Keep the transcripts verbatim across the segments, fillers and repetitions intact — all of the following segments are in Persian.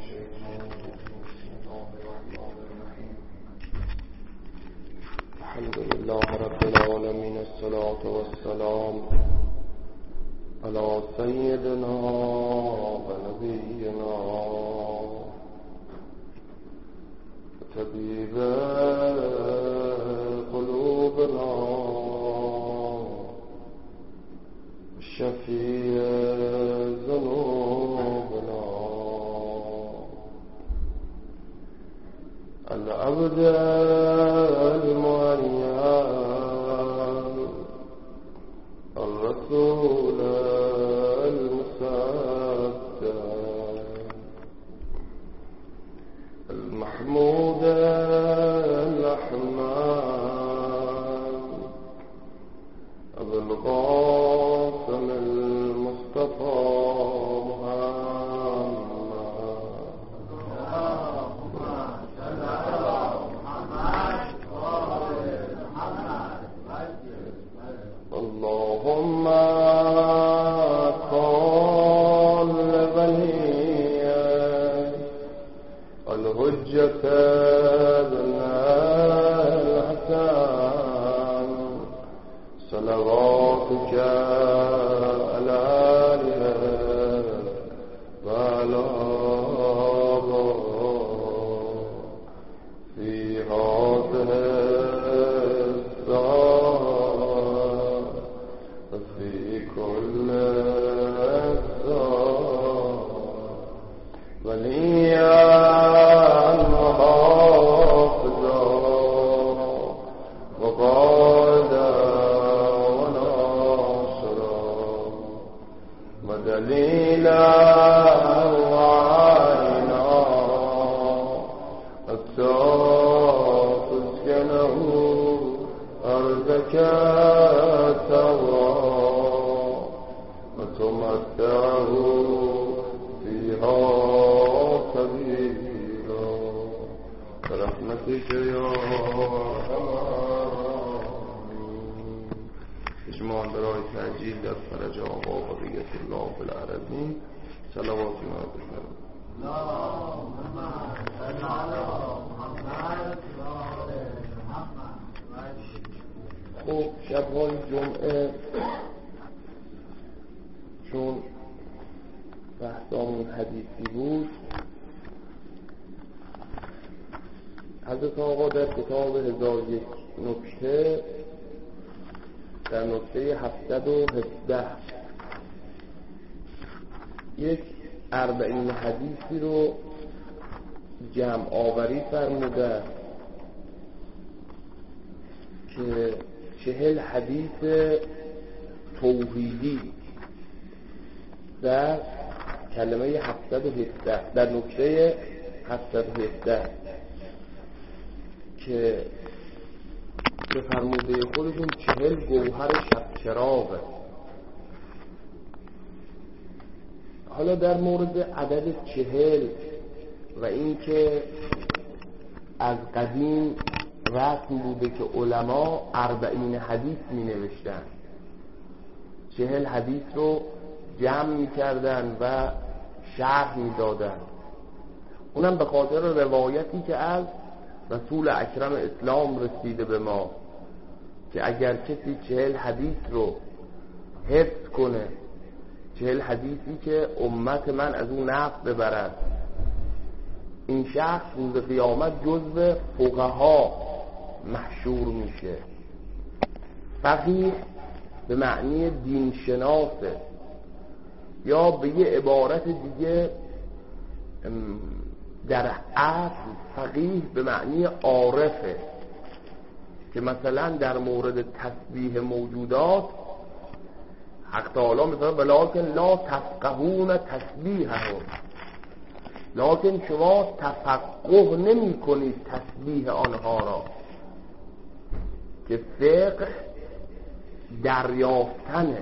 الحمد لله رب العالمين، الصلاة والسلام على سيدنا ونبينا طبيب قلوبنا شفيع ذنوبنا العبد المعين الرسول المصدق المحمود الأحمد أبو القاسم المصطفى اللهم صل وليا الحجة بن الحسن صلواتك عليه وعلى في هذه كل وليا وحافظا وقادا وناصرا ودليلا وعينا حتى تسكنه أرضك تمتعه فيها طويلا برحمتك يا ارحم الراحمين. اجماع برای تعجیل در فرج آقا و بقیت الله فی العالمین صلوات ما بفرمایید. اللهم صل علی محمد و آل محمد. خب شب‌های جمعه چون بحثامون حدیثی بود، حضرت آقا در کتاب هزار یک نکته در نکته هفتصد و هفده یک اربعین حدیثی رو جمع آوری فرموده که چهل حدیث توحیدی در کلمه هفتصد و هفده در نکته هفتصد و هفده که به فرموده خودشون چهل گوهر شب چراغه. حالا در مورد عدد چهل و این که از قدیم رسم بوده که علما اربعین حدیث می نوشتن، چهل حدیث رو جمع می کردن و شرح می دادن، اونم به خاطر روایتی که از رسول اکرم اسلام رسیده به ما که اگر کسی چهل حدیث رو حفظ کنه، چهل حدیثی که امت من از اون نفع ببرد، این شخص روز قیامت جزو فقها محشور میشه. فقیه به معنی دین شناسه، یا به یه عبارت دیگه در اصل فقیه به معنی عارفه که مثلا در مورد تسبیح موجودات حق تعالی مثلا ولکن لا تفقهون تسبیحهم، لکن شما تفقه نمی کنید تسبیح آنها را، که فقه دریافتنه،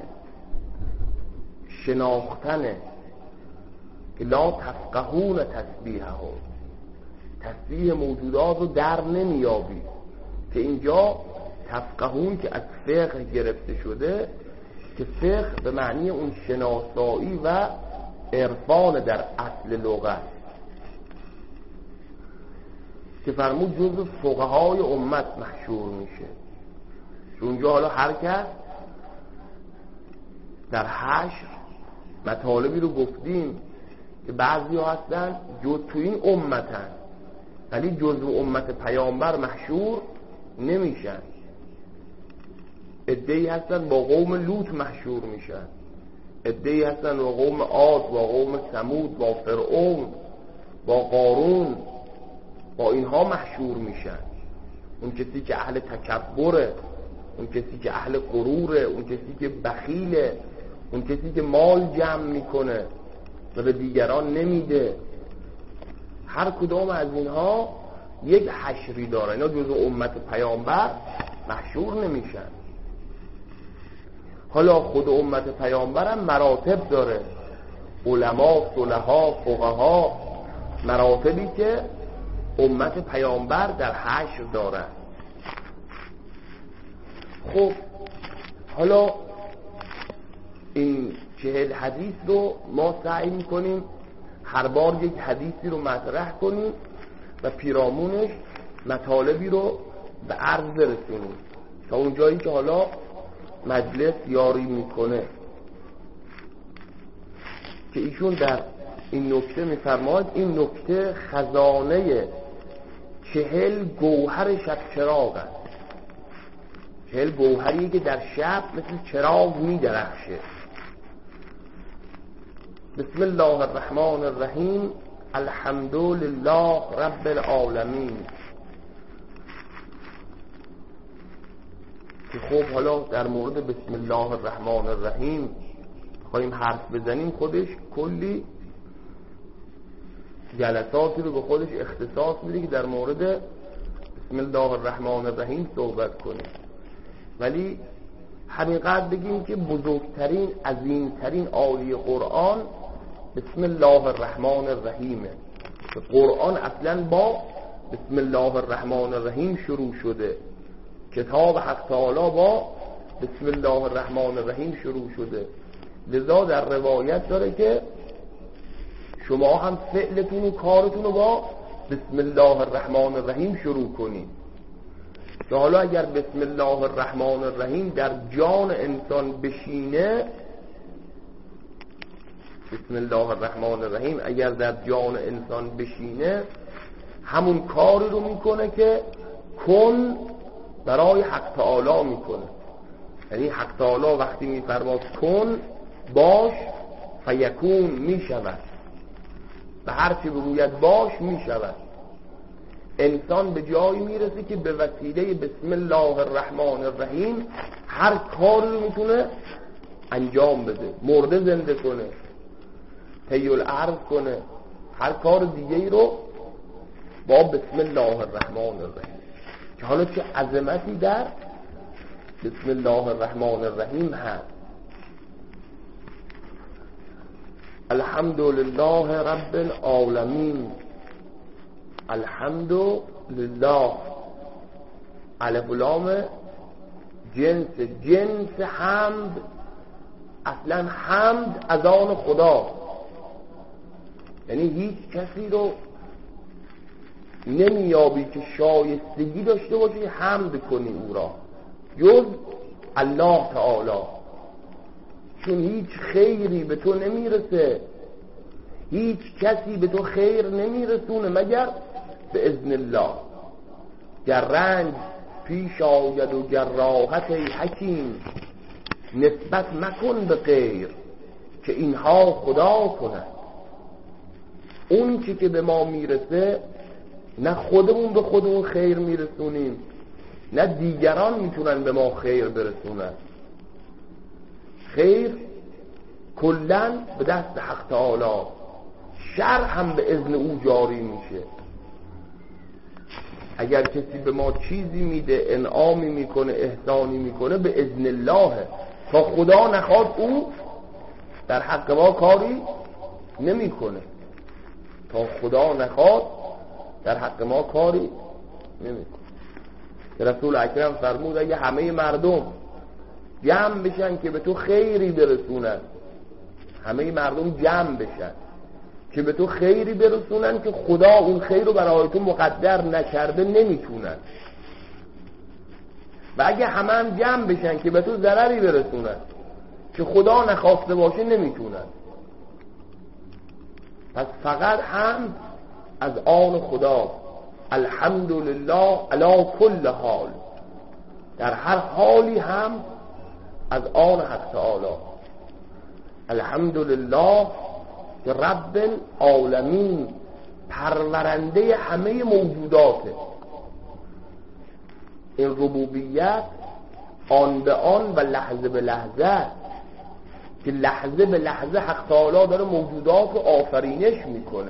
شناختنه، که لا تفقهون تسبیحهم، تسبیح موجودات رو در نمیابی، که اینجا تفقهون که از فقه گرفته شده، که فقه به معنی اون شناسایی و عرفان در اصل لغت. که فرمود جزو فقهای امت محشور میشه. اونجا حالا هر کس در حشر مطالبی رو گفتیم که بعضی ها هستن جو تو این امتن ولی جزو امت پیامبر محشور نمیشن. عده‌ای هستن با قوم لوط محشور میشن، عده‌ای هستن با قوم عاد، با قوم ثمود، با فرعون، با قارون، با اینها محشور میشن. اون کسی که اهل تکبره، اون کسی که اهل غروره، اون کسی که بخیله، اون کسی که مال جمع میکنه و به دیگران نمیده، هر کدام از اینها یک حشری داره. اینا جزو امت پیامبر محشور نمیشن. حالا خود امت پیامبر هم مراتب داره، علما، صلحا، فقها، مراتبی که امت پیامبر در حشر داره. خب حالا این چهل حدیث رو ما سعی میکنیم هر بار یک حدیثی رو مطرح کنیم و پیرامونش مطالبی رو به عرض برسونیم تا اون جایی که حالا مجلس یاری میکنه. که ایشون در این نکته میفرماید این نکته خزانه چهل گوهر شب چراغ است. چهل گوهری که در شب مثل چراغ میدرخشه. بسم الله الرحمن الرحیم الحمد لله رب العالمین. که خب حالا در مورد بسم الله الرحمن الرحیم خواهیم حرف بزنیم، خودش کلی جلساتی رو به خودش اختصاص میده که در مورد بسم الله الرحمن الرحیم صحبت کنیم. ولی همینقدر بگیم که بزرگترین عظیمترین آیه قرآن بسم الله الرحمن الرحیمه. که قرآن اصلا با بسم الله الرحمن الرحیم شروع شده، کتاب حق تعالی با بسم الله الرحمن الرحیم شروع شده. لذا در روایت داره که شما هم فعلتون و کارتون رو با بسم الله الرحمن الرحیم شروع کنید. که حالا اگر بسم الله الرحمن الرحیم در جان انسان بشینه، بسم الله الرحمن الرحیم اگر در جان انسان بشینه همون کاری رو میکنه که کن برای حق تعالی میکنه. یعنی حق تعالی وقتی میفرماد کن باش فیکون میشود، به هر چی بگوید باش میشود. انسان به جایی میرسه که به وسیله بسم الله الرحمن الرحیم هر کاری رو میتونه انجام بده، مرده زنده کنه، حی الارض کنه، هر کار دیگه ای رو با بسم الله الرحمن الرحیم. که حالا چه عظمتی در بسم الله الرحمن الرحیم هست. الحمد لله رب العالمین. الحمد لله الف و لام جنس جنس حمد. اصلا حمد از آن خدا، یعنی هیچ کسی رو نمیابی که شایستگی داشته باشه حمد کنی او را جز الله تعالی. چون هیچ خیری به تو نمیرسه، هیچ کسی به تو خیر نمیرسونه مگر به اذن الله. گر رنج پیش آید و گر راحت ای حکیم، نسبت مکن به غیر که اینها خدا کند. اون چی که به ما میرسه نه خودمون به خودمون خیر میرسونیم نه دیگران میتونن به ما خیر برسونن. خیر کلن به دست حق تعالی، شر هم به اذن او جاری میشه. اگر کسی به ما چیزی میده، انعامی میکنه، احسانی میکنه، به اذن الله. تا خدا نخواد او در حق ما کاری نمیکنه. تا خدا نخواد در حق ما کاری نمیکنه. رسول اکرم فرمود اگه همه مردم جمع بشن که به تو خیری برسونن، همه مردم جمع بشن که به تو خیری برسونن که خدا اون خیر رو برای تو مقدر نکرده نمیتونن، و اگه همه هم جمع بشن که به تو ضرری برسونن که خدا نخواسته باشه نمیتونن. پس فقط هم از آن خدا، الحمدلله علی کل حال، در هر حالی هم از آن حق تعالی. الحمدلله رب العالمین، پرورنده همه موجوداته. این ربوبیت آن به آن و لحظه به لحظه، که لحظه به لحظه حق تعالی داره موجودات رو آفرینش میکنه.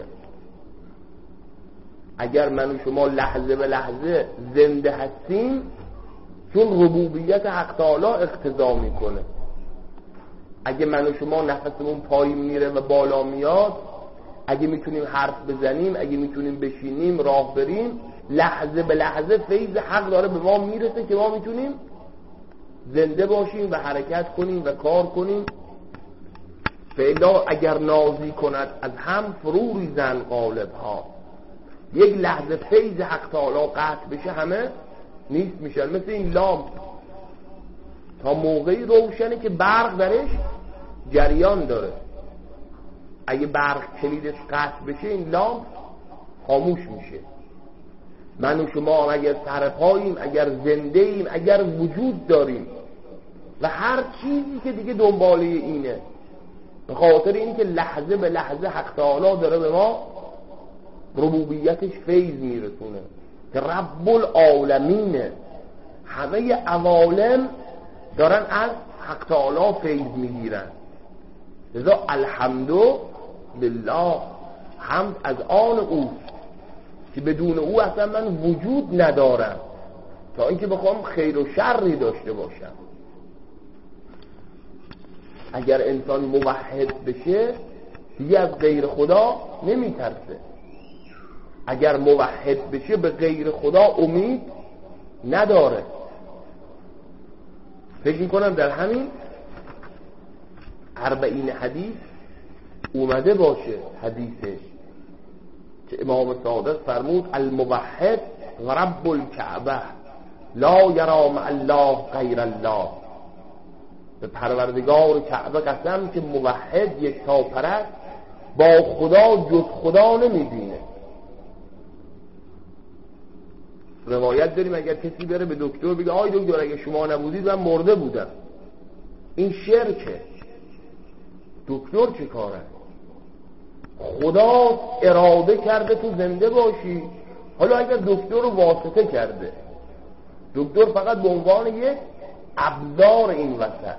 اگر من و شما لحظه به لحظه زنده هستیم، چون ربوبیت حق تعالی اقتضا میکنه. اگه من و شما نفسمون پایین میره و بالا میاد، اگه میتونیم حرف بزنیم، اگه میتونیم بشینیم، راه بریم، لحظه به لحظه فیض حق داره به ما میرسه که ما میتونیم زنده باشیم و حرکت کنیم و کار کنیم. فعلا اگر نازی کند از هم فرو ریزن غالب ها، یک لحظه فیض حق تعالی قطع بشه همه نیست میشن. مثل این لامپ تا موقعی روشنه که برق درش جریان داره. اگه برق کلیدش قطع بشه این لامپ خاموش میشه. من و شما اگر سرپاییم، اگر زنده ایم، اگر وجود داریم و هر چیزی که دیگه دنباله اینه، به خاطر اینکه لحظه به لحظه حق تعالی داره به ما ربوبیتش فیض میرسونه که رب العالمینه. همه عوالم دارن از حق تعالی فیض میگیرن. لذا الحمدلله، حمد از آن اوست که بدون او اصلا من وجود ندارم تا اینکه بخوام خیر و شری داشته باشم. اگر انسان موحد بشه دیگه از غیر خدا نمیترسه. اگر موحد بشه به غیر خدا امید نداره. فکر میکنم در همین اربعین حدیث اومده باشه حدیثش که امام صادق فرمود الموحد و رب الکعبه لا یرا مع الله غیر الله. به پروردگار کعبه قسم که موحد یک تا پرست با خدا جز خدا نمیبینه. روایت داریم اگر کسی بره به دکتر بگه آی دکتر اگه شما نبودید من مرده بودم، این شرکه. دکتر چه کاره؟ خدا اراده کرده تو زنده باشی. حالا اگر دکتر رو واسطه کرده، دکتر فقط به عنوان یک ابزار این وسط،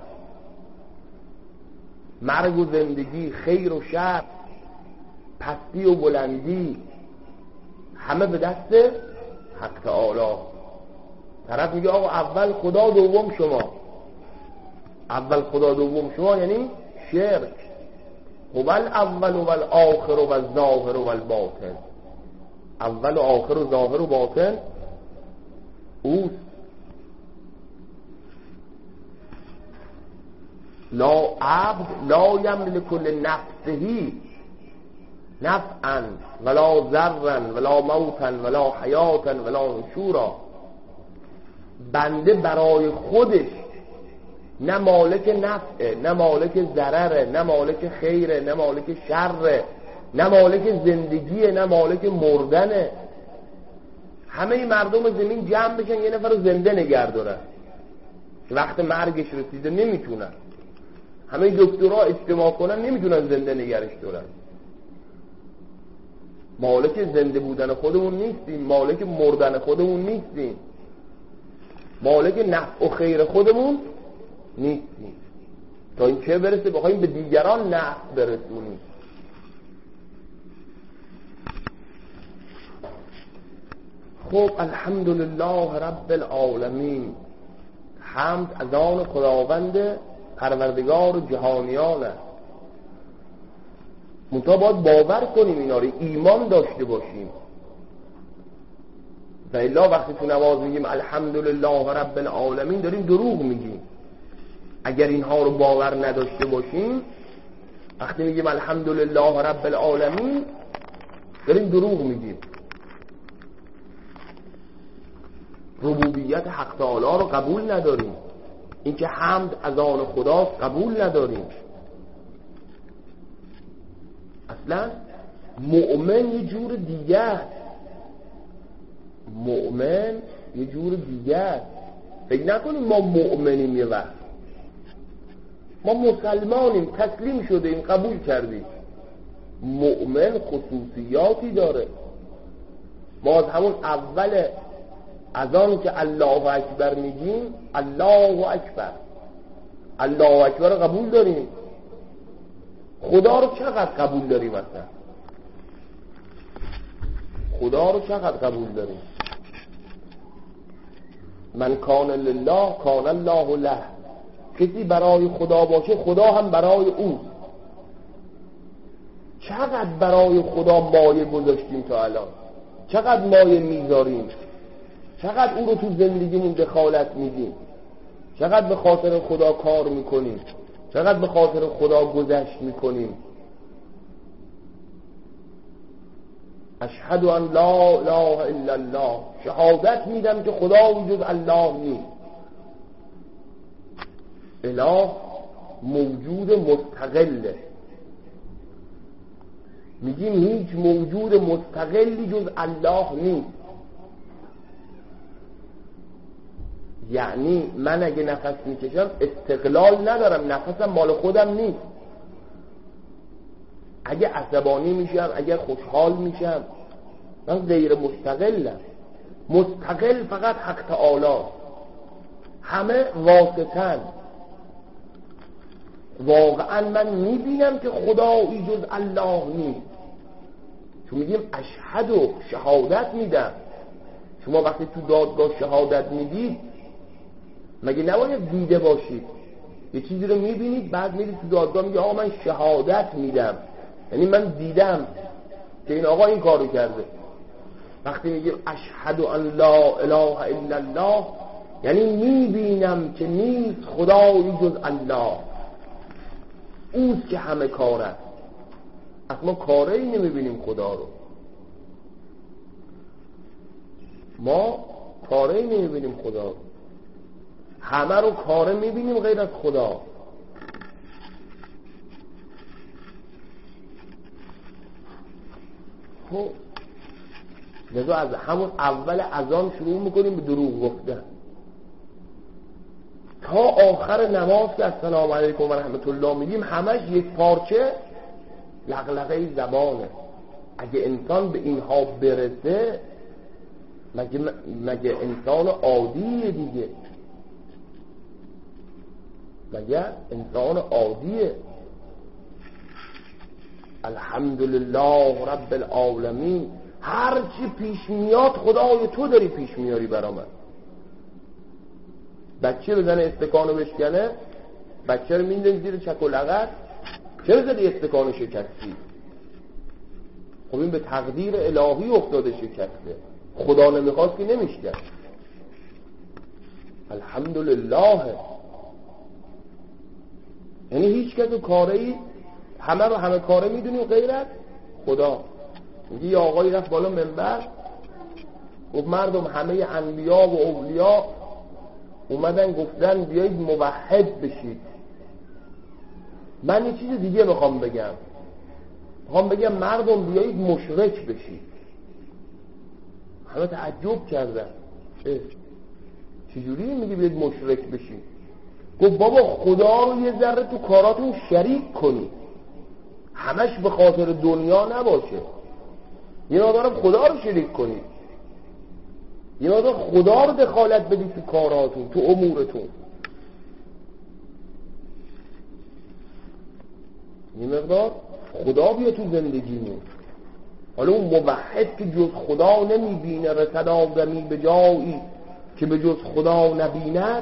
مرگ و زندگی، خیر و شر، پستی و بلندی، همه به دست حق تعالی. طرف میگه آقا اول خدا دوم شما. اول خدا دوم شما یعنی شرک. هو الاول و الاخر و الظاهر و الباطن. اول و آخر و ظاهر و باطن اوست. لا عبد لا یملک لنفسه نفعا ولا ضرا ولا موتا ولا حیاتا ولا نشورا. بنده برای خودش نه مالک نفعه، نه مالک ضرره، نه مالک خیره، نه مالک شره، نه مالک زندگیه، نه مالک مردنه. همه مردم زمین جمع بشن یه نفر رو زنده نگه دارن که وقت مرگش رسیده نمیتونن. همه دکترها اجتماع کنن نمیتونن زنده نگرش دارن. مالک زنده بودن خودمون نیستیم، مالک مردن خودمون نیستیم، مالک نفع و خیر خودمون نیستیم تا این چه برسه بخوایم به دیگران نفع برسونیم. خب الحمدلله رب العالمین، حمد از آن خداوند پروردگار جهانیان است. منتها باید باور کنیم اینا رو، ایمان داشته باشیم. و الا وقتی تو نماز میگیم الحمدلله رب العالمین داریم دروغ میگیم. اگر اینها رو باور نداشته باشیم وقتی میگیم الحمدلله رب العالمین داریم دروغ میگیم. ربوبیت حق تعالی رو قبول نداریم، اینکه حمد از آن خداست قبول نداریم. اصلا مؤمن یه جور دیگه است. مؤمن یه جور دیگه است. فکر نکنیم ما مؤمنیم، یه وقت ما مسلمانیم، تسلیم شده این قبول کردیم. مؤمن خصوصیاتی داره. ما از همون اول از آن که الله اکبر میگیم الله اکبر، الله اکبر رو قبول داریم. خدا رو چقدر قبول داریم؟ اصلا خدا رو چقدر قبول داریم؟ من کان لله کان الله له. کسی برای خدا باشه خدا هم برای او. چقدر برای خدا مایه گذاشتیم تا الان، چقدر مایه میذاریم، چقدر او رو تو زندگیمون دخالت میدیم، چقدر به خاطر خدا کار میکنیم، چقدر به خاطر خدا گذشت میکنیم. اشهد ان لا اله الا الله، شهادت میدم که خدا وجود الله نیست. اله موجود مستقله، میگیم هیچ موجود مستقلی جز الله نیست. یعنی من اگه نفس میکشم استقلال ندارم، نفسم مال خودم نیست. اگه عصبانی میشم، اگه خوشحال میشم، من غیر مستقلم. مستقل فقط حق تعالی، همه واسطن. واقعا من میبینم که خدایی جز الله نیست. چون میگیم اشهد و شهادت میدم. شما وقتی تو دادگاه شهادت میدید مگه نباید دیده باشید؟ یه چیزی رو میبینید بعد میرید تو دادگاه میگه آقا من شهادت میدم، یعنی من دیدم که این آقا این کارو کرده. وقتی میگیم اشهد ان لا اله الا الله یعنی میبینم که نیست خدایی جز الله، اوست که همه کاره. اصلا ما کاره ای نمیبینیم خدا رو، ما کاره ای نمیبینیم خدا رو، همه رو کاره میبینیم غیر از خدا. خب لذا از همون اول اذان شروع میکنیم به دروغ گفتن تا آخر نماز که السلام علیکم و رحمت الله میگیم همش یک پارچه لغلغه زبانه. اگه انسان به اینها برسه مگه, مگه انسان عادیه دیگه؟ مگه انسان عادیه؟ الحمدلله رب العالمین، هر چی پیش میاد خدای تو داری پیش میاری برا من. بچه بزنه استکانو بشکنه، بچه رو میندازی زیر چک و لغت، چرا زدی استکانو شکستی؟ خب این به تقدیر الهی افتاده شکسته، خدا نمیخواست که نمیشکست. الحمدلله. یعنی هیچ کس و کاری همه رو همه کاره میدونیم غیر از خدا. میگه یه آقایی رفت بالا منبر گفت مردم همه انبیا و اولیا اومدن گفتن بیایید موحد بشید. من یه چیز دیگه میخوام بگم، میخوام بگم مردم بیایید مشرک بشید. همه تعجب کردن، چجوری میگی بیایید مشرک بشید؟ گفت بابا خدا رو یه ذره تو کاراتون شریک کنید، همش به خاطر دنیا نباشه. یه مقدارم خدا رو شریک کنید، یه مقدار خدا رو دخالت بدید تو کاراتون، تو امورتون. یه مقدار خدا بیا تو زندگیمون. حالا اون موحد که جز خدا نمیبینه، رسد آدمی به جایی که به جز خدا نبیند،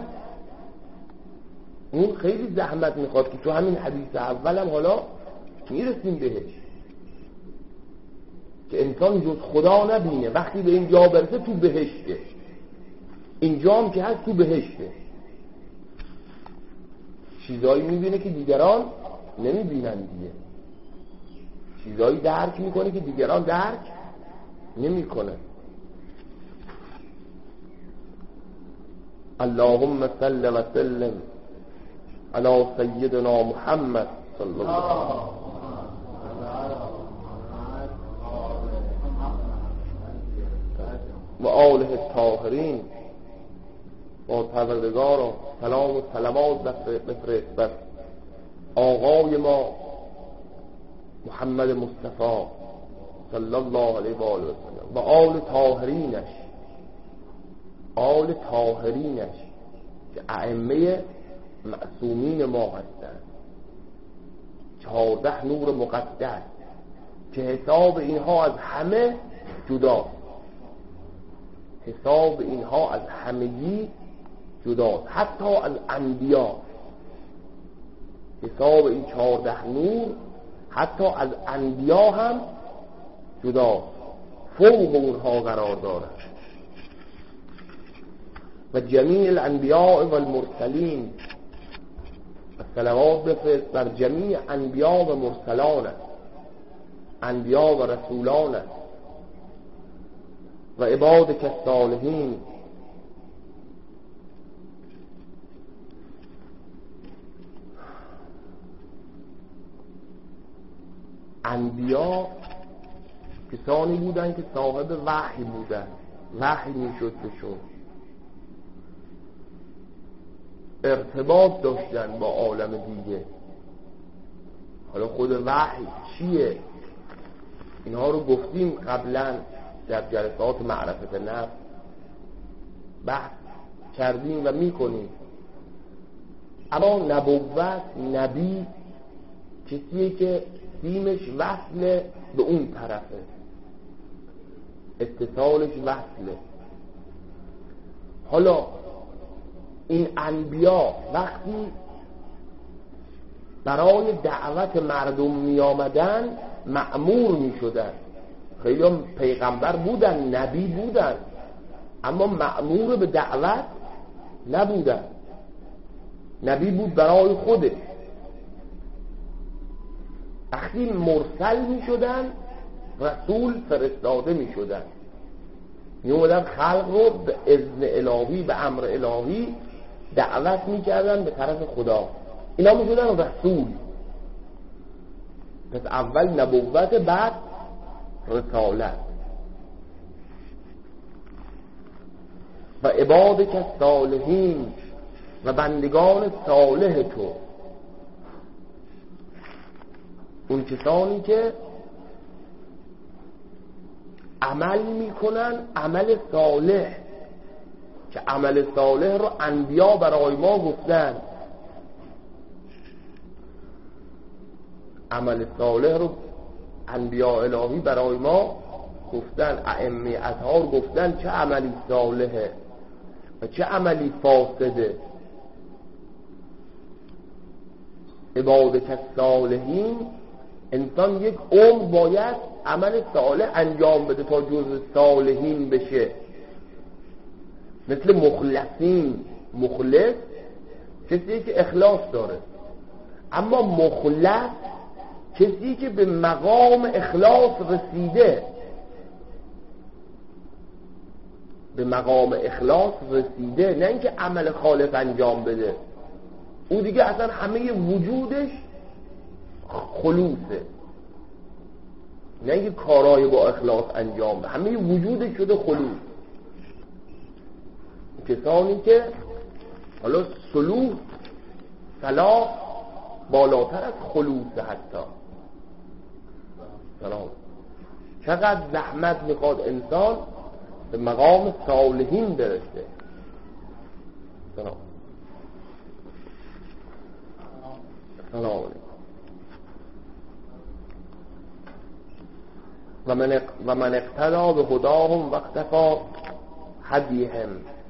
اون خیلی زحمت میخواد که تو همین حدیث اولم حالا میرسیم بهش که انسان جز خدا نبینه. وقتی به اینجا برسه تو بهشته، اینجا هم که هست تو بهشته، چیزایی میبینه که دیگران نمیبینن دیگه. چیزایی درک میکنه که دیگران درک نمیکنه. اللهم صل و سلم علی سیدنا محمد صلی الله علیه و آله الطاهرین. با پروردگارا سلام و سلامات بفرست بر آقای ما محمد مصطفی صلی الله علیه و آله و سلم و آل طاهرینش، آل طاهرینش که ائمه معصومین ما هستند، چهارده نور مقدس که حساب اینها از همه جداست، حساب اینها از همگی جداست، حتی از انبیا. حساب این چهارده نور حتی از انبیا هم جداست، فوق اونها قرار دارد. و جمیع الانبیاء و المرسلین، و صلوات بفرست بر جمیع انبیا و مرسلان، انبیا و رسولان و عبادک الصالحین. انبیا کسانی بودند که صاحب وحی بودند، وحی میشد بهشون، ارتباط داشتن با عالم دیگه. حالا خود وحی چیه؟ اینها رو گفتیم قبلا در جلسات معرفت نفس بحث کردیم و میکنیم. اما نبوت، نبی کسیه که سیمش وصل به اون طرفه، اتصالش وصله. حالا این انبیا وقتی برای دعوت مردم می آمدن مأمور می شدن. خیلی هم پیغمبر بودن، نبی بودن، اما مأمور به دعوت نبودن. نبی بود برای خودش. وقتی مرسل می شدن رسول فرستاده می شدن، می اومدن خلق رو به اذن الهی، به امر الهی دعوت می کردن به طرف خدا. اینا می شدن رسول. پس اول نبوت، بعد رسالت. و عبادک الصالحین، و بندگان صالح تو، اون کسانی که عمل میکنن عمل صالح، که عمل صالح رو انبیا برای ما گفتن. عمل صالح رو انبیا الهی برای ما گفتن، ائمه اطهار گفتن چه عملی صالحه و چه عملی فاسده. عبادک الصالحین، انسان یک عمر باید عمل صالح انجام بده تا جز صالحین بشه. مثل مخلصین، مخلص کسی که اخلاص داره، اما مخلص کسی که به مقام اخلاص رسیده، به مقام اخلاص رسیده، نه اینکه عمل خالص انجام بده. او دیگه اصلا همه وجودش خلوصه، نه اینکه کارهای با اخلاص انجام بده، همه وجودش شده خلوص. کسانی که حالا صلوح، صلاح بالاتر از خلوصه، حتی سلام. چقدر زحمت میخواد انسان به مقام صالحین برسه. سلام سلام علیکم. و من و من اقتدا به هداهم و اقتفا هدیهم،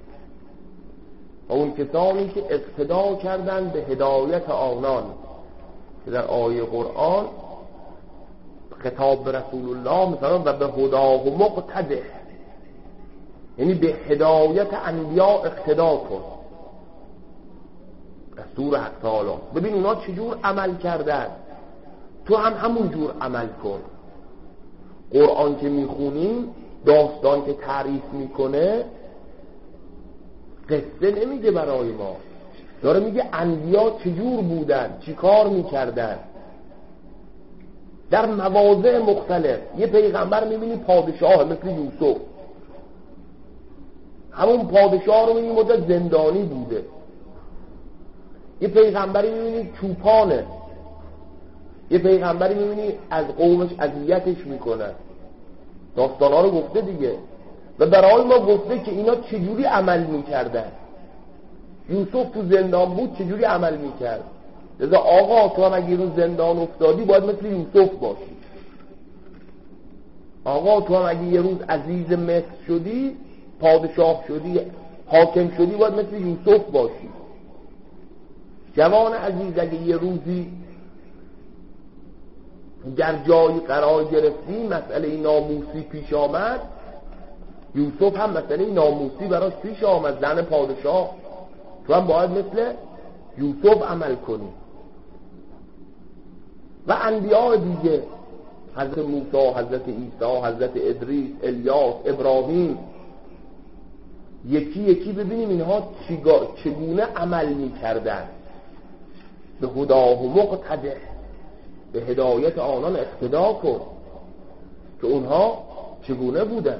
و اون کسانی که اقتدا کردن به هدایت آنان، که در آیه قرآن خطاب به رسول الله مثلا و به هداه مقتده، یعنی به هدایت انبیا اقتدا کن. دستور حق تعالی. ببین اونا چجور عمل کردن، تو هم همون جور عمل کن. قرآن که میخونیم، داستان که تعریف میکنه، قصه نمیگه برای ما، داره میگه انبیا چجور بودن، چی کار میکردن در مواضع مختلف. یه پیغمبر میبینی پادشاه مثل یوسف، همون پادشاه رو میبینی مدت زندانی بوده. یه پیغمبری میبینی چوپانه، یه پیغمبری میبینی از قومش اذیتش میکنه. داستانا رو گفته دیگه و برای ما گفته که اینا چجوری عمل میکردن. یوسف تو زندان بود چجوری عمل میکرد. لذا آقا تو هم اگه رو زندان افتادی باید مثل یوسف باشی. آقا تو هم اگه یه روز عزیز مصر شدی، پادشاه شدی، حاکم شدی، باید مثل یوسف باشی. جوان عزیز اگه یه روزی در جایی قرار گرفتی، مسئله ناموسی پیش آمد، یوسف هم مسئله ناموسی براش پیش آمد، زن پادشاه، تو هم باید مثل یوسف عمل کنی. و انبیاء دیگه، حضرت موسی، حضرت عیسی، حضرت ادریس، الیاس، ابراهیم، یکی یکی ببینیم اینها چگونه عمل می کردن. به هداه مقتده، به هدایت آنان اقتدا کن که اونها چگونه بودن.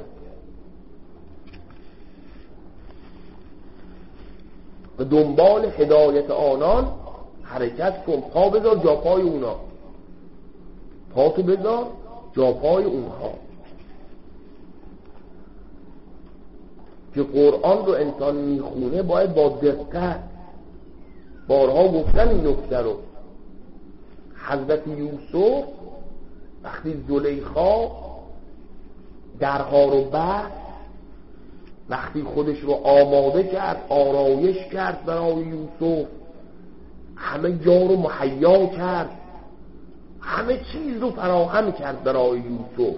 و دنبال هدایت آنان حرکت کن، پا بذار جا پای اونا، پا تو بذار جا پای اونها. که قرآن رو انسان میخونه باید با دقت، بارها گفتن این نکته رو. حضرت یوسف وقتی زلیخا درها رو بست، وقتی خودش رو آماده کرد، آرایش کرد برای یوسف، همه جا رو مهیا کرد، همه چیز رو فراهم کرد برای یوسف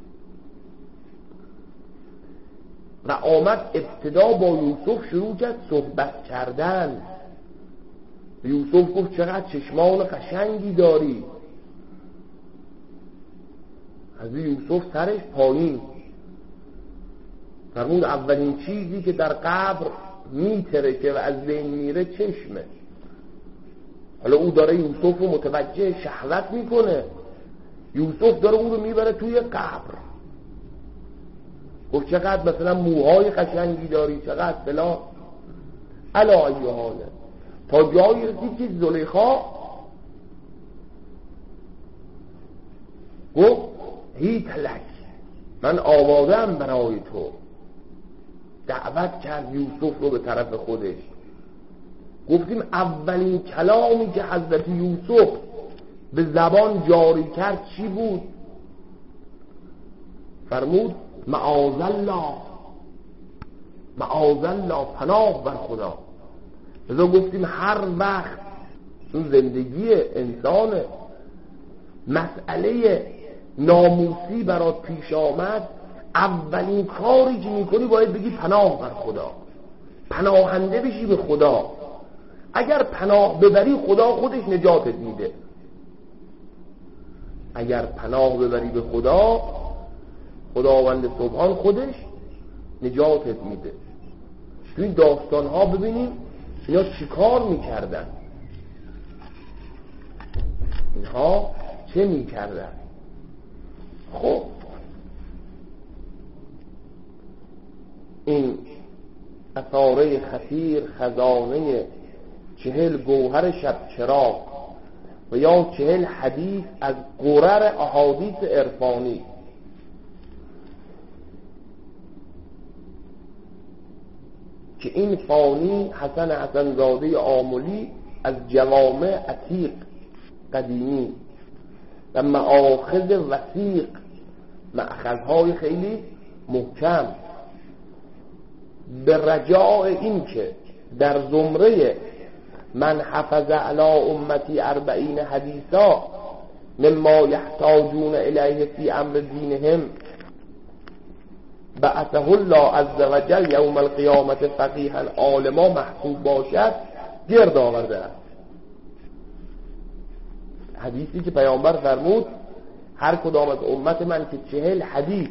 و آمد ابتدا با یوسف شروع کرد صحبت کردن. یوسف گفت چقدر چشمان قشنگی داری. از یوسف سرش پایین فرمود اولین چیزی که در قبر میترکه و از بین میره چشمه. حالا او داره یوسف رو متوجه شهوت میکنه، یوسف داره او رو میبره توی قبر. گفت چقدر مثلا موهای قشنگی داری، چقدر فلان. علا ای حاله، تا جایی رسید که زلیخا گفت هیت لک، من آوازم برای تو. دعوت کرد یوسف رو به طرف خودش. گفتیم اولین کلامی که حضرت یوسف به زبان جاری کرد چی بود؟ فرمود معاذالله، معاذالله، پناه بر خدا. لذا گفتیم هر وقت اون زندگی انسان مسئله ناموسی برات پیش آمد، اولین کاری که میکنی باید بگی پناه بر خدا، پناهنده بشی به خدا. اگر پناه ببری خدا خودش نجاتت میده. اگر پناه ببری به خدا، خداوند سبحان خودش نجاتت میده. تو این داستان ها ببینیم اینا چیکار میکردن، اینها چه میکردن. خب این اثاره خطیر، خزانه چهل گوهر شب چراغ و یا چهل حدیث از قرر احادیث عرفانی، که این فانی حسن حسن زاده آملی از جوامع عتیق قدیمی و مآخذ وثیق، مأخذهای خیلی محکم، به رجاء این که در زمره من حفظ علی امتی اربعین حدیثا مما یحتاجون الیه فی امر دینهم بعثه الله عز وجل یوم القیامت فقیها عالما محسوب باشد، گرد آورده است. حدیثی که پیامبر فرمود هر کدام از امت من که چهل حدیث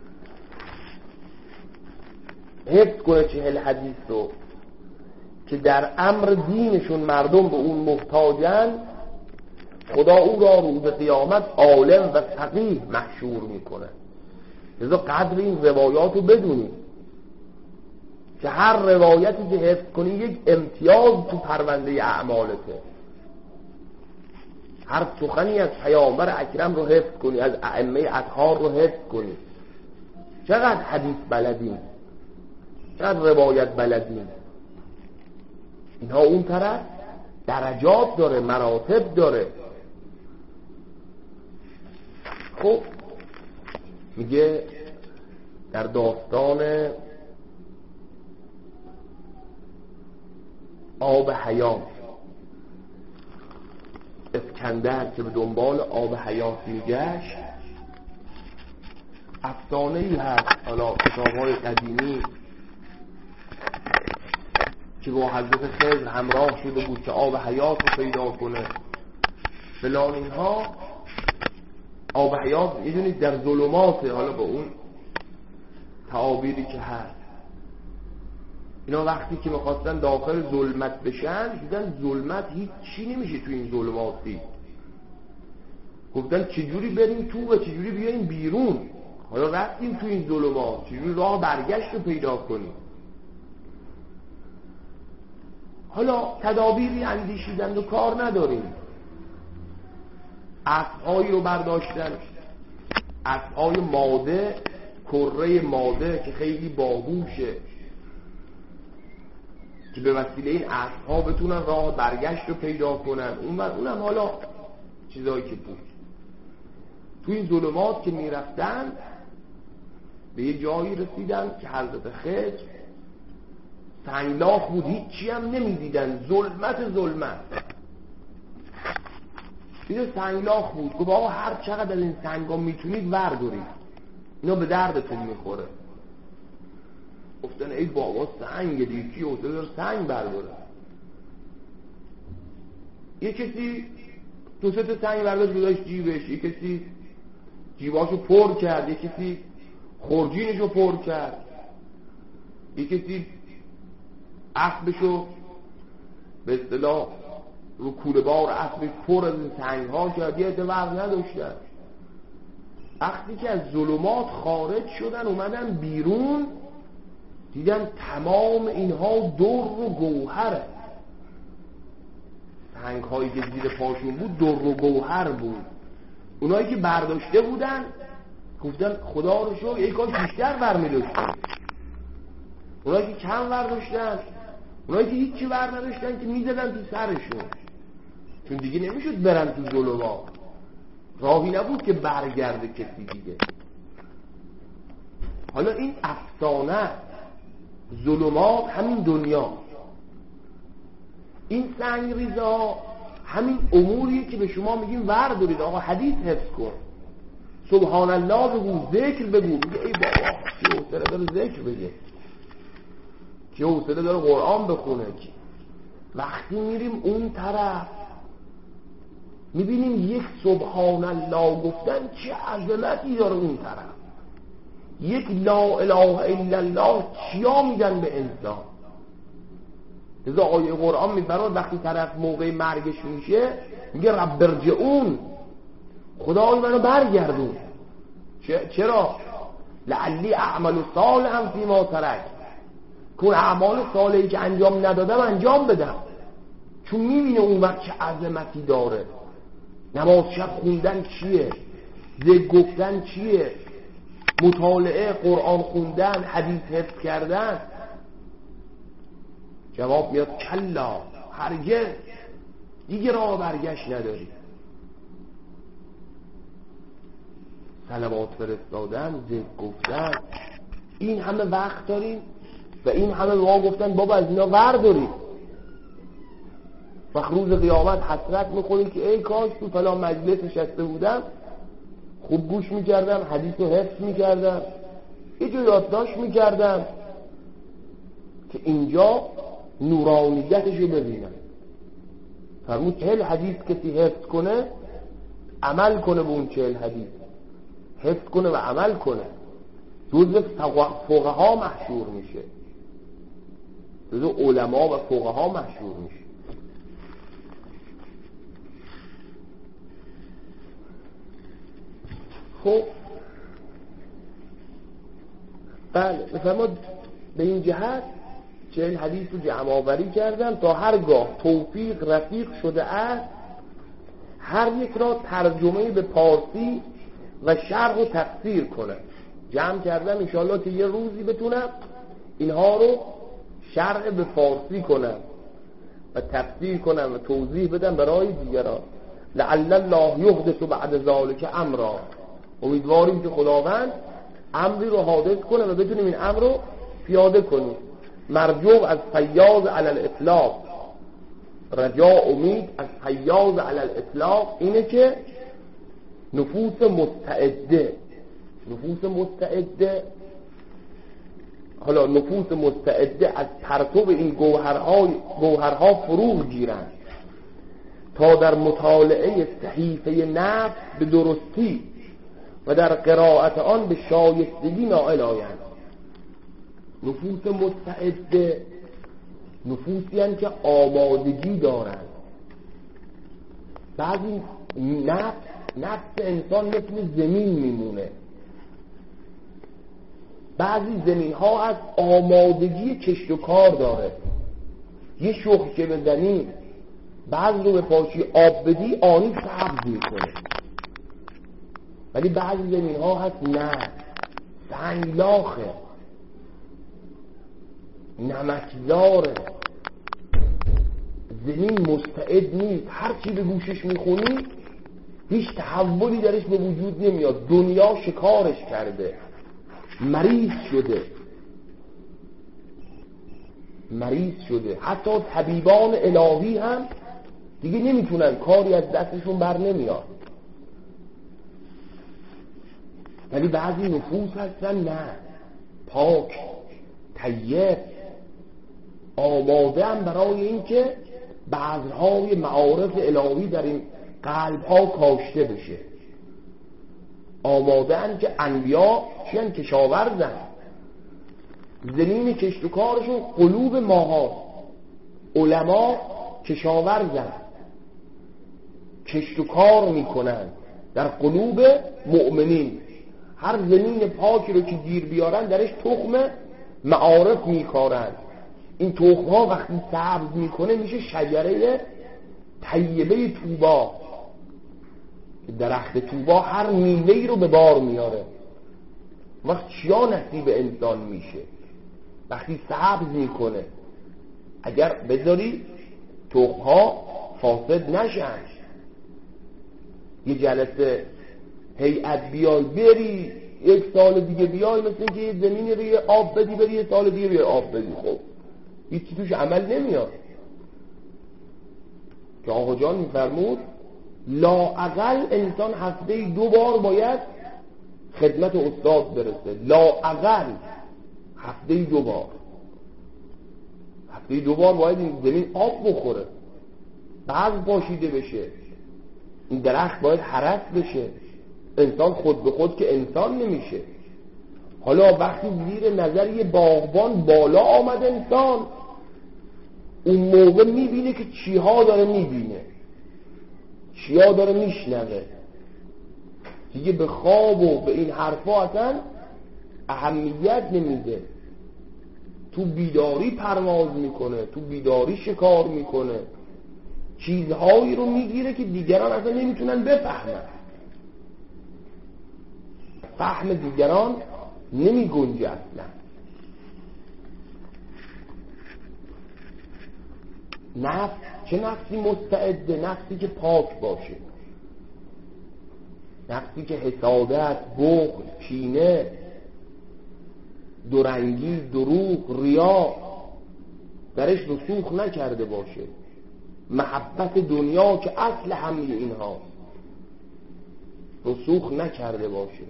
حفظ کنه، چهل حدیث رو که در امر دینشون مردم به اون محتاجن، خدا او را روز قیامت عالم و فقیه محشور میکنه. لذا قدر این روایات رو بدونید که هر روایتی که حفظ کنی یک امتیاز تو پرونده اعمالته. هر سخنی از پیامبر اکرم رو حفظ کنی، از ائمه اطهار رو حفظ کنی. چقدر حدیث بلدین، چقدر روایت بلدین. اینها اون طرف درجات داره، مراتب داره. خب میگه در داستان آب حیات، اسکندر که به دنبال آب حیات میگشت، افسانه‌ای هست حالا کتاب‌های قدیمی که با حضرت خضر همراه شده بود که آب حیات رو پیدا کنه فلان اینها. آب حیات میدونید در ظلماته، حالا با اون تعابیری که هست. اینا وقتی که میخواستن داخل ظلمت بشن دیدن ظلمت هیچ چی نمیشه تو این ظلمات دید. گفتن چجوری بریم تو و چجوری بیاییم بیرون. حالا رفتیم تو این ظلمات، چجوری راه برگشت رو پیدا کنیم. حالا تدابیری اندیشیدن و کار نداریم. اسب‌هایی رو برداشتن، اسب‌های ماده، کره ماده که خیلی باهوشه که به وسیله این اسب‌ها بتونن راه برگشت رو پیدا کنن. اون اونم حالا چیزایی که بود. تو این ظلمات که میرفتن به یه جایی رسیدن که حضرت خضر سنگلاخ بود، هیچی هم نمیدیدن، ظلمت ظلمت دیده سنگلاخ بود. گفت آقا هر چقدر از این سنگا میتونید وردارید، اینا به دردتون میخوره. گفتن ای بابا سنگ دیگه کی حوصله داره سنگ برداره. یه کسی دو سه تا سنگ برداشت گذاشت جیبش، یه کسی جیباشو پر کرد، یه کسی خورجینشو پر کرد، یه کسی اسبشو به اصطلاح رو کوله بار اسبش پر از این سنگ ها کرد. یه عده ورق نداشتن. وقتی که از ظلمات خارج شدن اومدن بیرون دیدن تمام اینها در و گوهره. سنگ هایی که زیر پاشون بود در و گوهر بود. اونایی که برداشته بودن گفتن خدا رو شکر ای کاش بیشتر برمی داشتن. اونایی که کم برداشتن، اونایی که هیچی بر نداشتن که میزدن تو سرشون، چون دیگه نمیشد برن تو ظلمات، راهی نبود که برگرده کسی دیگه. حالا این افسانه ظلمات همین دنیا، این سنگریزا همین اموریه که به شما میگیم وردارید آقا حدیث حفظ کن، سبحان الله بگو، ذکر بگو. میگه ای بابا کی حوصله داره ذکر بگه، کی حوصله داره قرآن بخونه. وقتی میریم اون طرف میبینیم یک سبحان الله گفتن چه عظمتی داره اون طرف. یک لا اله الا الله چیا میدن به انسان. لذا آیه قرآن میفرماد وقتی طرف موقع مرگش میشه میگه رب ارجعون، خدای منو برگردون. چرا؟ لعلی اعمل صالحا فیما ترک، که اون اعمال صالحی که انجام ندادم انجام بدم. چون میبینه اون وقت چه عظمتی داره. نماز شب خوندن چیه، ذکر گفتن چیه، مطالعه قرآن خوندن، حدیث حفظ کردن. جواب میاد کلا، هرگز، دیگه راه برگشت نداری. صلوات فرستادن، ذکر گفتن، این همه وقت داریم و این همه ما گفتن بابا از اینا ورداریم. وقت روز قیامت حسرت میخوریم که ای کاش تو فلان مجلس نشسته بودم، خوب گوش میکردم، حدیث رو حفظ میکردم، یه جو یادداشت میکردم، که اینجا نورانیتش رو ببینم. فرمود چهل حدیث کسی حفظ کنه عمل کنه به اون چهل حدیث، حفظ کنه و عمل کنه، جزء فقها محشور میشه، جزء علما و فقها محشور میشه. خب بله مثلا به این جهت چهل حدیث رو جمع آوری کردن تا هرگاه توفیق رفیق شده است هر یک را ترجمه به پارسی و شرح و تفسیر کنم. جمع کردم انشاءالله که یه روزی بتونم اینها رو شرح به فارسی کنم و تفسیر کنم و توضیح بدم برای دیگران. لعل الله یحدث بعد ذلک امرا، امیدواریم که خداوند امری رو حادث کنه و بتونیم این امر رو پیاده کنیم. مرجو از فیاض علی الاطلاق، رجا امید از فیاض علی الاطلاق اینه که نفوس مستعده، نفوس مستعده حالا نفوس مستعده از پرتو این گوهرها گوهرها فروغ گیرند تا در مطالعه صحیفه نفس به درستی و در قرائت آن به شایستگی نائل آیند. نفوس مستعده نفوسی هستند که آمادگی دارند. بعضی نفس نفس انسان مثل زمین میمونه، بعضی زمین ها از آمادگی کشت و کار داره. یه شخص که بزنی بعضی رو به پاشی آب بدی آنی سبز میکنه، ولی بعضی زمین ها هست نه، سنگلاخه، نمکزاره، زمین مستعد نیست. هر چی به گوشش میخونی هیچ تحولی درش به وجود نمیاد. دنیا شکارش کرده، مریض شده مریض شده حتی طبیبان الهی هم دیگه نمیتونن، کاری از دستشون بر نمیاد. ولی بعضی نفوس هستن نه، پاک طیب، آماده هم برای این که بذرهای معارف الهی در این قلب ها کاشته بشه. آماده هم که انبیا چیان کشاورزن، زمین کشت و کارشون قلوب ماها. علما کشاورزن، کشت و کار میکنن در قلوب مؤمنین. هر زمین پاکی رو که گیر بیارن درش تخم معارف میکارن. این تخم ها وقتی سبز میکنه میشه شجره طیبه طوبا. درخت طوبا هر میوه‌ای رو به بار میاره. وقت چیا نصیب انسان میشه؟ وقتی سبز میکنه. اگر بذاری تخم ها فاسد نشن، یه جلسه هیئت بیای بری یک سال دیگه بیای، مثل اینکه یه زمینی رو یه آب بدی بری یه سال دیگه بیای آب بدی، خب هیچی توش عمل نمیاد. که آقا جان میفرمود لااقل انسان هفته دو بار باید خدمت استاد برسه. لااقل هفته دو بار هفته دو بار باید این زمین آب بخوره، بعض پاشیده بشه، این درخت باید حرس بشه. انسان خود به خود که انسان نمیشه. حالا وقتی زیر نظر یه باغبان بالا آمد انسان، اون موقع میبینه که چیها داره میبینه، چیا داره میشنوه. دیگه به خواب و به این حرفا اصلا اهمیت نمیده. تو بیداری پرواز میکنه، تو بیداری شکار میکنه، چیزهایی رو میگیره که دیگران اصلا نمیتونن بفهمن. فهم دیگران نمی گنجه اصلا. نفس چه نفسی مستعده؟ نفسی که پاک باشه، نفسی که حسادت، بخل، کینه، دورنگی، دروغ، ریا درش رسوخ نکرده باشه. محبت دنیا که اصل همه اینها رسوخ نکرده باشه.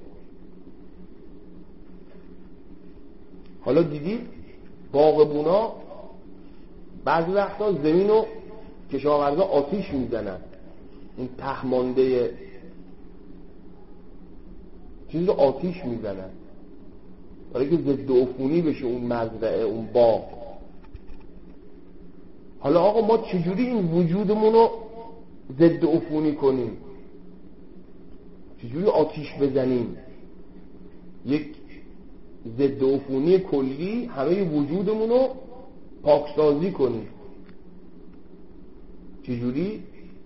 حالا دیدید باغبونا بعضی وقتا زمین رو کشاورزا آتیش میزنن، این تخمانده چیزی رو آتیش میزنن برای که ضد عفونی بشه اون مزرعه، اون باغ. حالا آقا ما چجوری این وجودمون رو ضد عفونی کنیم؟ چجوری آتیش بزنیم یک ضد عفونی کلی همه وجودمون رو پاکسازی کنیم؟ چجوری؟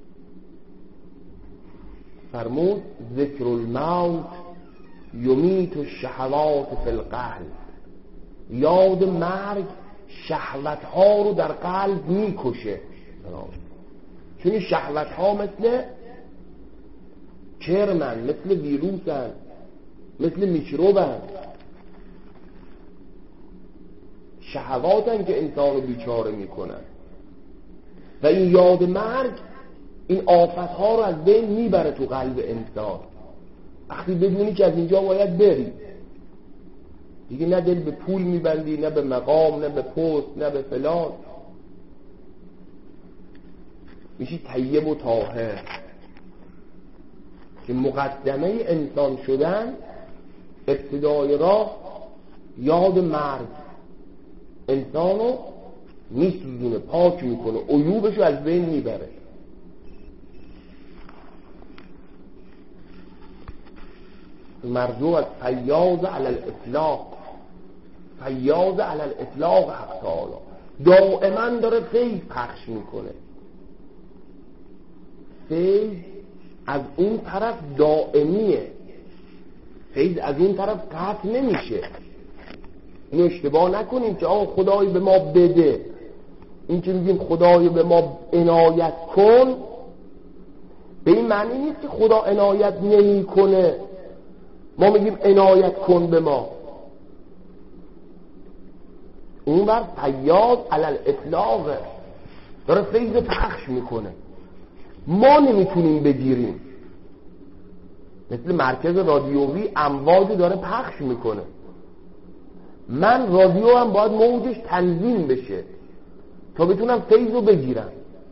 فرمود ذکر الموت یمیت الشهوات فی القلب. یاد مرگ شهوت ها رو در قلب میکشه. چون این شهوت ها مثل کرمن، مثل ویروسن، مثل میکروبن. شهواتن که انسان رو بیچاره میکنن و این یاد مرگ این آفت ها رو از بین میبره تو قلب انسان. وقتی بدونی که از اینجا باید بری دیگه، نه دل به پول میبندی، نه به مقام، نه به پست، نه به فلان، میشی طیب و طاهر. که مقدمه انسان شدن ابتدای راه یاد مرگ انسانو میسوزونه، پاک میکنه، عیوبشو از بین میبره. مرجو از فیاض علی الاطلاق، فیاض علی الاطلاق حق تعالی دائما داره فیض پخش میکنه. فیض از اون طرف دائمیه، فیض از اون طرف قطع نمیشه. اینو اشتباه نکنیم که آقا خدای به ما بده. این که میگیم خدای به ما عنایت کن به این معنی نیست که خدا عنایت نمی کنه ما میگیم عنایت کن به ما. اون بر فیاض علی الاطلاق داره فیض پخش میکنه، ما نمیتونیم بگیریم. مثل مرکز رادیویی امواج داره پخش میکنه، من رادیو هم باید موجش تنظیم بشه تا بتونم فیض رو بگیرم،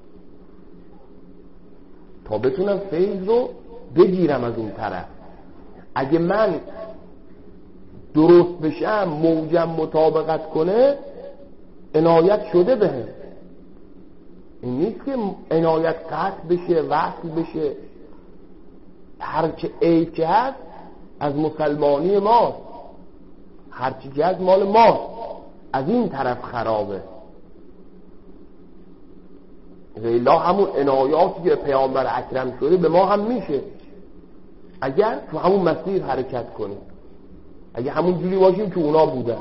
تا بتونم فیض رو بگیرم از اون طرف. اگه من درست بشم موجم مطابقت کنه عنایت شده بهم. این نیست که عنایت قطع بشه، وصل بشه. هرچه عیب که هست از مسلمانی ماست، هرچی که هست مال ماست، از این طرف خرابه. الله همون عنایاتی که پیامبر اکرم شده به ما هم میشه اگر تو همون مسیر حرکت کنیم، اگر همون جوری باشیم که اونا بودن.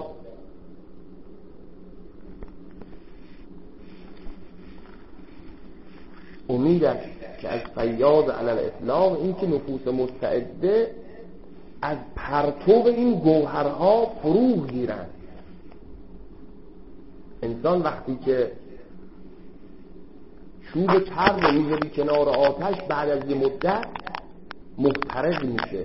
امیدش که از فیاض علی الاطلاق این که نفوس مستعده از پرتو این گوهرها فروغ گیرن. انسان وقتی که چوب چرب رو میذاری کنار آتش بعد از یه مدت محترق میشه.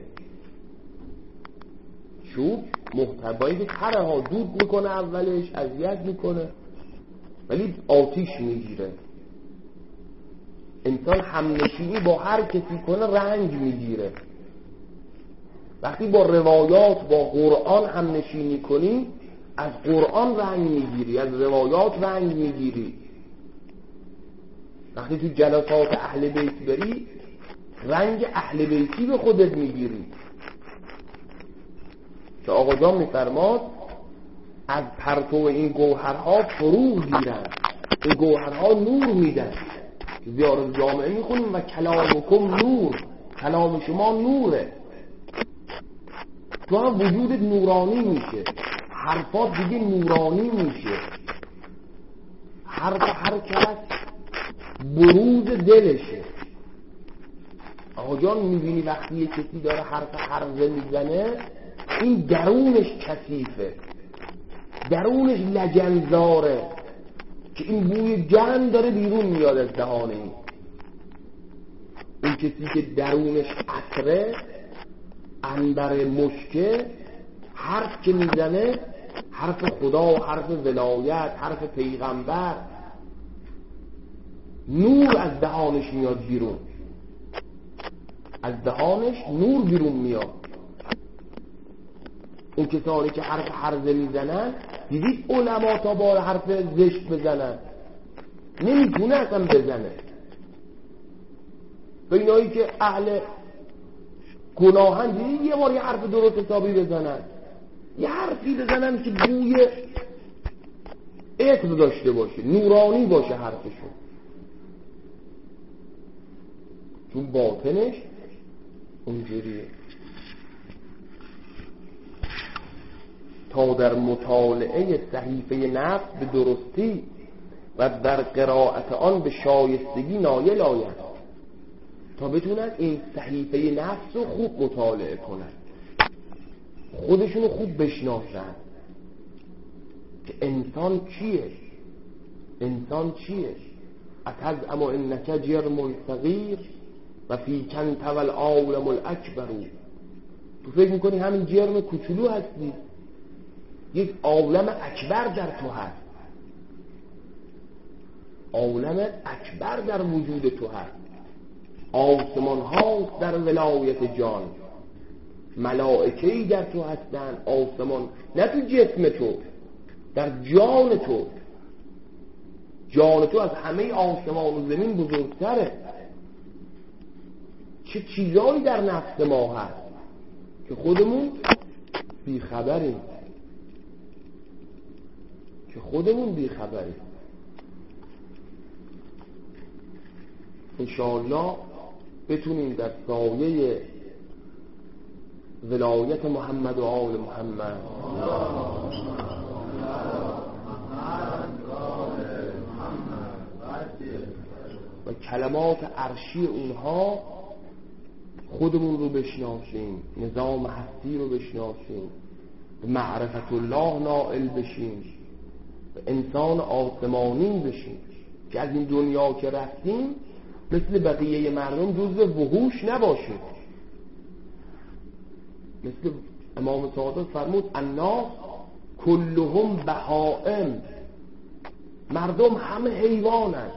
چوب محترقایی که چره ها دود میکنه، اولش اذیت میکنه ولی آتیش میگیره. انسان همنشینی با هر کسی کنه رنج میگیره. وقتی با روایات با قرآن همنشینی کنی از قرآن رنج میگیری، از روایات رنج میگیری. وقتی تو جلسات اهل بیت بری رنج اهل بیتی به خودت میگیری که آقا جان میفرماد از پرتو این گوهرها فروغ گیرن. این گوهرها نور میدن. زیار جامعه میخونیم و کلامکم نور، کلام شما نوره، تو هم وجودت نورانی میشه، حرفات دیگه نورانی میشه. حرف هر کس بروز دلشه. آقا جان میبینی وقتی یه کسی داره حرف حرفه میزنه این درونش کثیفه، درونش لجنزاره که این بوی جن داره بیرون میاد از دهان این. اون کسی که درونش عطره عنبر مشکه حرف که میزنه حرف خدا، حرف ولایت، حرف پیغمبر، نور از دهانش میاد بیرون، از دهانش نور بیرون میاد. اون کسانی که حرف هرزه میزنن، دیدید علما تا بار حرف زشت بزنن نمیتونه اصلا بزنه. به اینایی که اهل گناهن دیدید یه بار یه حرف درست حسابی بزنن، یه حرفی بزنن که بوی عطر داشته باشه، نورانی باشه حرفشون، چون باطنش اونجوریه. تا در مطالعه صحیفه نفس به درستی و در قرائت آن به شایستگی نایل آید، تا بتونن این صحیفه نفس رو خوب مطالعه کنن، خودشونو خوب بشناسن که انسان چیه، انسان چیه. اتزعم انک جرم صغیر و فی کن تول عالم الاکبر. تو فکر میکنی همین جرم کوچولو هستی؟ یک عالم اکبر در تو هست، عالم اکبر در وجود تو هست. آسمان هاست در ولایت جان، ملائکه‌ای در تو هستن. آسمان نه تو جسم تو، در جان تو. جان تو از همه آسمان و زمین بزرگتره. چه چیزایی در نفس ما هست که خودمون بیخبریم، که خودمون بیخبریم. انشاءالله بتونیم در سایه ولایت محمد و آل محمد و کلمات عرشی اونها خودمون رو بشناسیم، نظام هستی رو بشناسیم، به معرفت الله نائل بشیم، به انسان آسمانی بشیم که از این دنیا که رفتیم مثل بقیه مردم جزو وحوش نباشیم. مثل امام صادق فرمود الناس کلهم بهائم، مردم همه حیوانند،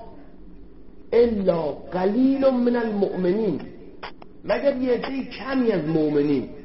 الا قلیل من المؤمنین، مگر یه عده کمی از مؤمنین.